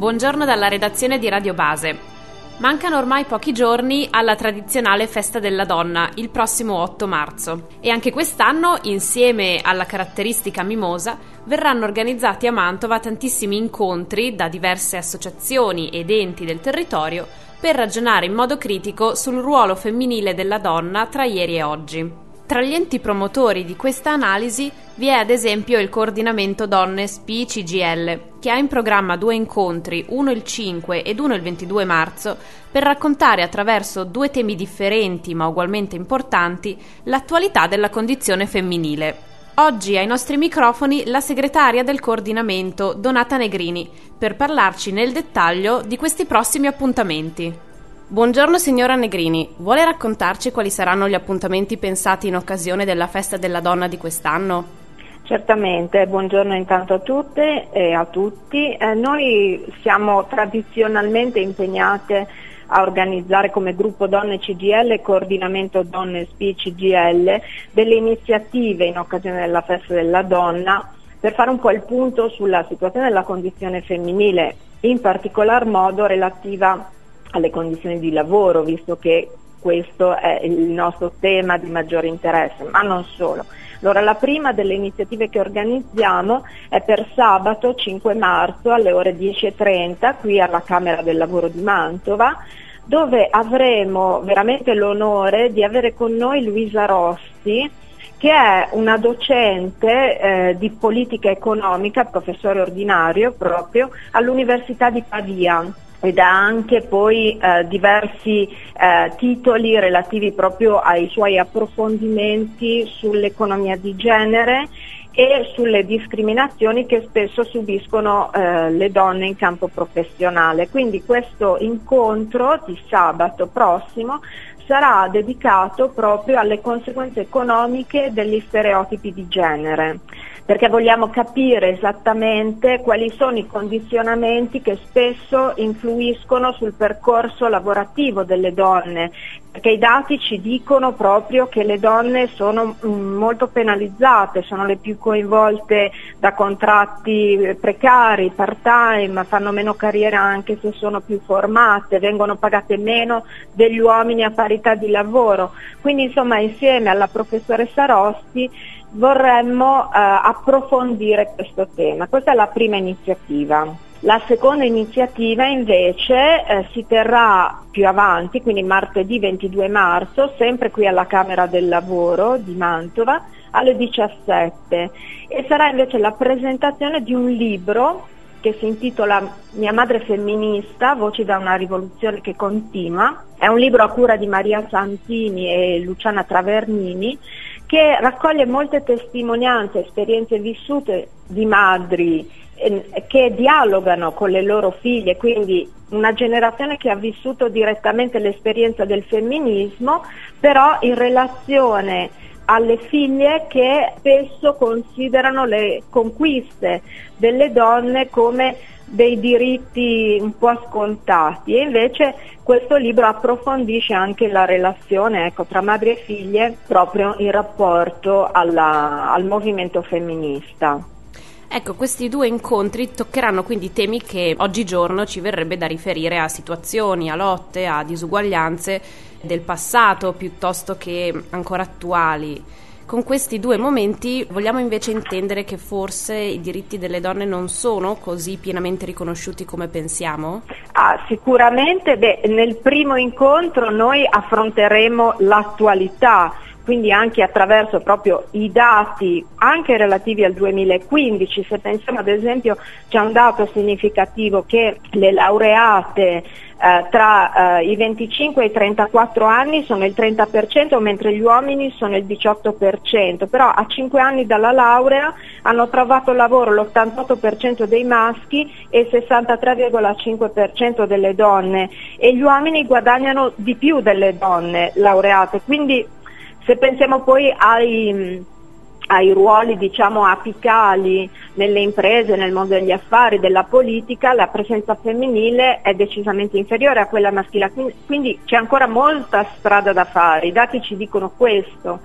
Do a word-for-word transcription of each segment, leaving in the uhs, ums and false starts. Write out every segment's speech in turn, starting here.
Buongiorno dalla redazione di Radio Base. Mancano ormai pochi giorni alla tradizionale Festa della Donna, il prossimo otto marzo. E anche quest'anno, insieme alla caratteristica mimosa, verranno organizzati a Mantova tantissimi incontri da diverse associazioni ed enti del territorio per ragionare in modo critico sul ruolo femminile della donna tra ieri e oggi. Tra gli enti promotori di questa analisi vi è ad esempio il Coordinamento Donne S P I C G I L, che ha in programma due incontri, uno il cinque ed uno il ventidue marzo, per raccontare attraverso due temi differenti ma ugualmente importanti l'attualità della condizione femminile. Oggi ai nostri microfoni la segretaria del coordinamento, Donata Negrini, per parlarci nel dettaglio di questi prossimi appuntamenti. Buongiorno signora Negrini, vuole raccontarci quali saranno gli appuntamenti pensati in occasione della Festa della Donna di quest'anno? Certamente, buongiorno intanto a tutte e a tutti. Eh, noi siamo tradizionalmente impegnate a organizzare come gruppo Donne C G I L e Coordinamento Donne S P I C G I L delle iniziative in occasione della Festa della Donna per fare un po' il punto sulla situazione della condizione femminile, in particolar modo relativa alle condizioni di lavoro, visto che questo è il nostro tema di maggiore interesse, ma non solo. Allora, la prima delle iniziative che organizziamo è per sabato cinque marzo alle ore dieci e trenta qui alla Camera del Lavoro di Mantova, dove avremo veramente l'onore di avere con noi Luisa Rossi, che è una docente eh, di politica economica, professore ordinario proprio all'Università di Pavia, ed ha anche poi eh, diversi eh, titoli relativi proprio ai suoi approfondimenti sull'economia di genere e sulle discriminazioni che spesso subiscono eh, le donne in campo professionale. Quindi questo incontro di sabato prossimo sarà dedicato proprio alle conseguenze economiche degli stereotipi di genere, perché vogliamo capire esattamente quali sono i condizionamenti che spesso influiscono sul percorso lavorativo delle donne, perché i dati ci dicono proprio che le donne sono molto penalizzate, sono le più coinvolte da contratti precari, part-time, fanno meno carriera anche se sono più formate, vengono pagate meno degli uomini a parità di lavoro. Quindi insomma, insieme alla professoressa Rossi vorremmo eh, approfondire questo tema. Questa è la prima iniziativa. La seconda iniziativa invece eh, si terrà più avanti, quindi martedì ventidue marzo, sempre qui alla Camera del Lavoro di Mantova alle diciassette, e sarà invece la presentazione di un libro che si intitola Mia madre femminista, voci da una rivoluzione che continua. È un libro a cura di Maria Santini e Luciana Travernini, che raccoglie molte testimonianze, esperienze vissute di madri eh, che dialogano con le loro figlie, quindi una generazione che ha vissuto direttamente l'esperienza del femminismo, però in relazione alle figlie che spesso considerano le conquiste delle donne come dei diritti un po' scontati, e invece questo libro approfondisce anche la relazione ecco, tra madri e figlie proprio in rapporto alla, al movimento femminista. Ecco, questi due incontri toccheranno quindi temi che oggigiorno ci verrebbe da riferire a situazioni, a lotte, a disuguaglianze del passato piuttosto che ancora attuali. Con questi due momenti vogliamo invece intendere che forse i diritti delle donne non sono così pienamente riconosciuti come pensiamo? Ah, sicuramente, beh, nel primo incontro noi affronteremo l'attualità, quindi anche attraverso proprio i dati anche relativi al duemilaquindici. Se pensiamo ad esempio, c'è un dato significativo che le laureate eh, tra eh, i venticinque e i trentaquattro anni sono il trenta per cento, mentre gli uomini sono il diciotto per cento, però a cinque anni dalla laurea hanno trovato lavoro l'ottantotto per cento dei maschi e il sessantatré virgola cinque per cento delle donne, e gli uomini guadagnano di più delle donne laureate. Quindi se pensiamo poi ai, ai ruoli diciamo apicali nelle imprese, nel mondo degli affari, della politica, la presenza femminile è decisamente inferiore a quella maschile, quindi c'è ancora molta strada da fare. I dati ci dicono questo,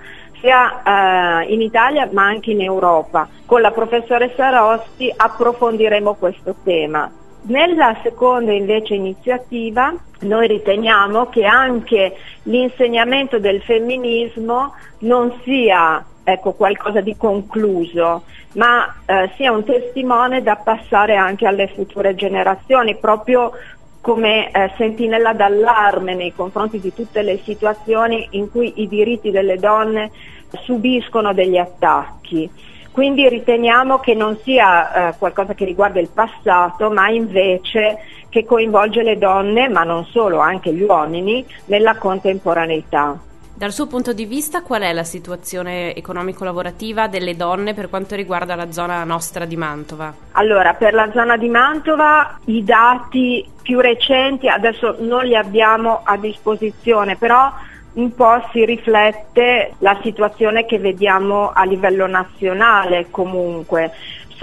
sia eh, in Italia ma anche in Europa. Con la professoressa Rossi approfondiremo questo tema. Nella seconda invece iniziativa noi riteniamo che anche l'insegnamento del femminismo non sia ecco, qualcosa di concluso, ma eh, sia un testimone da passare anche alle future generazioni, proprio come eh, sentinella d'allarme nei confronti di tutte le situazioni in cui i diritti delle donne subiscono degli attacchi. Quindi riteniamo che non sia eh, qualcosa che riguarda il passato, ma invece che coinvolge le donne, ma non solo, anche gli uomini, nella contemporaneità. Dal suo punto di vista, qual è la situazione economico-lavorativa delle donne per quanto riguarda la zona nostra di Mantova? Allora, per la zona di Mantova i dati più recenti adesso non li abbiamo a disposizione, però un po' si riflette la situazione che vediamo a livello nazionale comunque.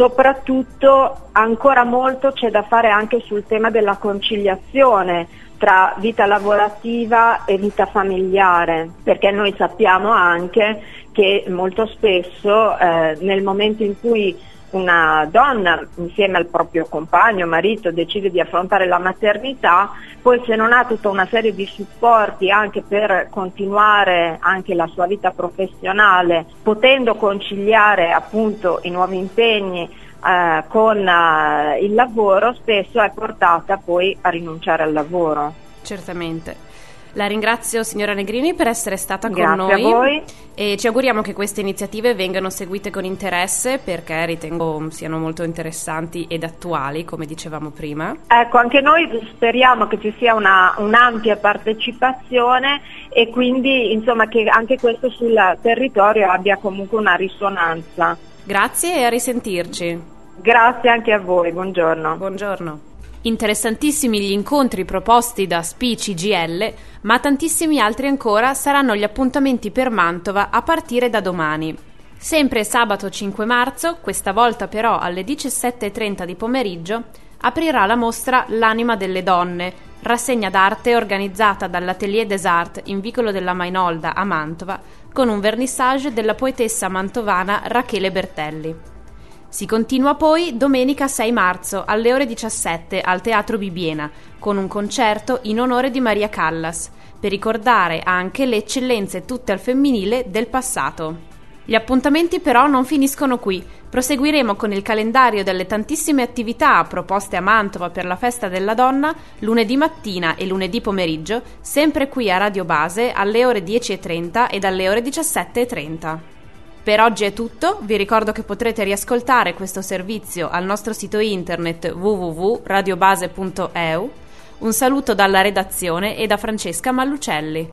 Soprattutto ancora molto c'è da fare anche sul tema della conciliazione tra vita lavorativa e vita familiare, perché noi sappiamo anche che molto spesso eh, nel momento in cui una donna insieme al proprio compagno, marito, decide di affrontare la maternità, poi se non ha tutta una serie di supporti anche per continuare anche la sua vita professionale, potendo conciliare appunto i nuovi impegni eh, con eh, il lavoro, spesso è portata poi a rinunciare al lavoro. Certamente. La ringrazio signora Negrini per essere stata Grazie con noi a voi. E ci auguriamo che queste iniziative vengano seguite con interesse, perché ritengo siano molto interessanti ed attuali, come dicevamo prima. Ecco, anche noi speriamo che ci sia una, un'ampia partecipazione e quindi insomma che anche questo sul territorio abbia comunque una risonanza. Grazie e a risentirci. Grazie anche a voi, buongiorno. Buongiorno. Interessantissimi gli incontri proposti da S P I C G I L, ma tantissimi altri ancora saranno gli appuntamenti per Mantova a partire da domani. Sempre sabato cinque marzo, questa volta però alle diciassette e trenta di pomeriggio, aprirà la mostra L'anima delle donne, rassegna d'arte organizzata dall'Atelier des Arts in Vicolo della Mainolda a Mantova, con un vernissage della poetessa mantovana Rachele Bertelli. Si continua poi domenica sei marzo alle ore diciassette al Teatro Bibbiena con un concerto in onore di Maria Callas per ricordare anche le eccellenze tutte al femminile del passato. Gli appuntamenti però non finiscono qui. Proseguiremo con il calendario delle tantissime attività proposte a Mantova per la Festa della Donna lunedì mattina e lunedì pomeriggio, sempre qui a Radio Base alle ore dieci e trenta ed alle ore diciassette e trenta. Per oggi è tutto, vi ricordo che potrete riascoltare questo servizio al nostro sito internet w w w punto radiobase punto e u. Un saluto dalla redazione e da Francesca Mallucelli.